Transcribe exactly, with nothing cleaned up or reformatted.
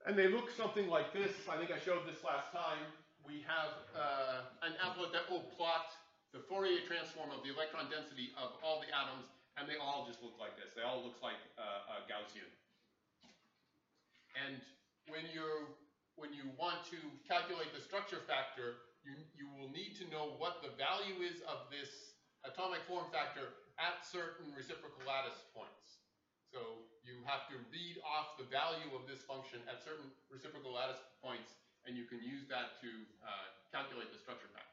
And they look something like this. I think I showed this last time. We have uh, an applet that will plot the Fourier transform of the electron density of all the atoms, and they all just look like this. They all look like uh, a Gaussian. And when you when you want to calculate the structure factor, you you will need to know what the value is of this atomic form factor at certain reciprocal lattice points. So you have to read off the value of this function at certain reciprocal lattice points, and you can use that to uh, calculate the structure factor.